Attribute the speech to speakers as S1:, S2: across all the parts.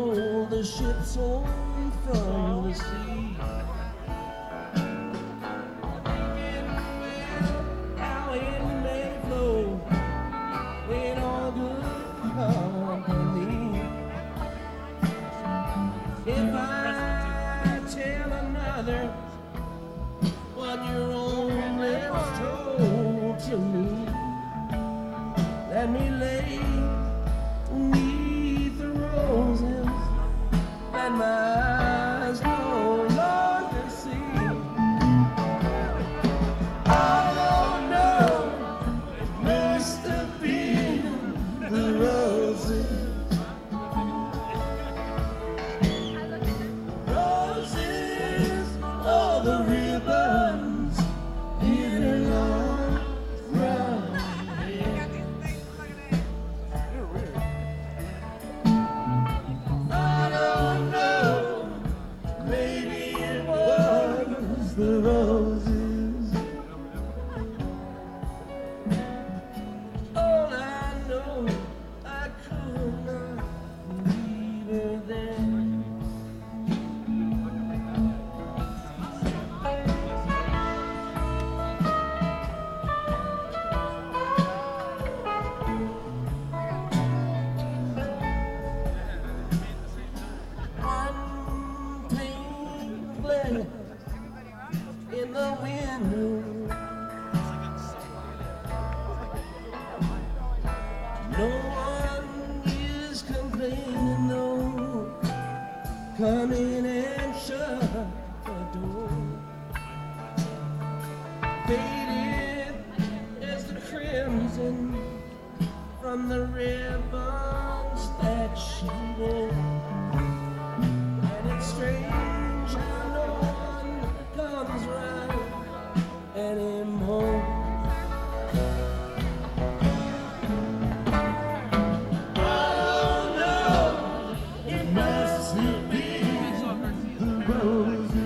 S1: roll the ships home from the sea. How it may flow in all good company. If I tell another what your own lips told to me, let me lay beneath the roses that my eyes no longer see. I don't know, it must have been the roses. Roses, all the ribbons hidden all round. I don't know, maybe it was the roses. All I know, I could not leave her there. One pane glare in the window. No one is complaining, no. Come in and shut the door. Faded as the crimson from the ribbons that she wore. And it's strange how no one comes round anymore. I don't know, it must have been the roses.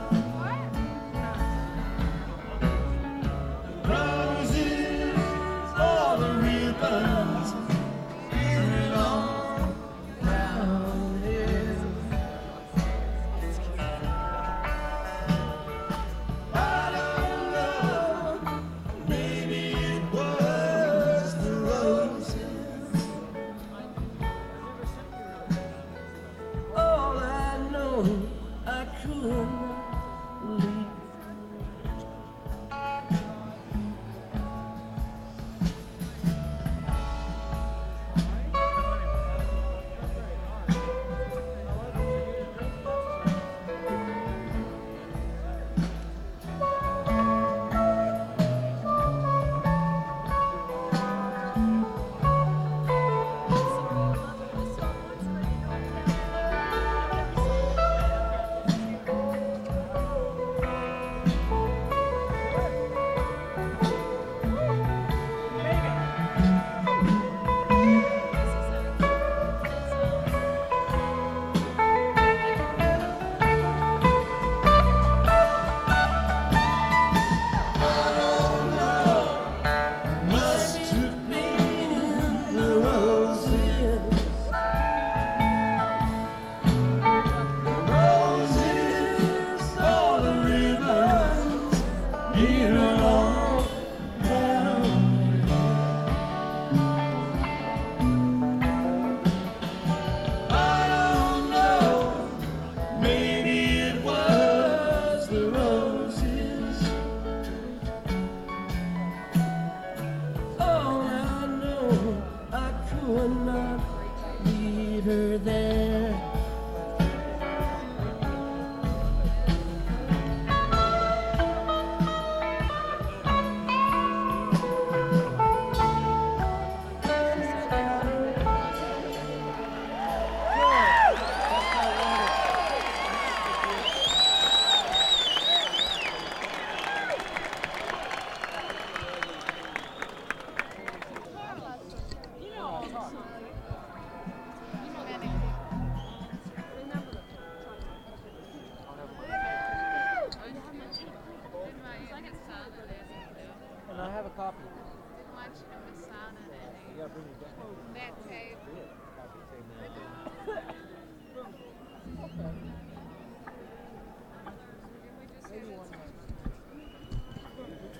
S1: Roses, all the ribbons, hidden all round.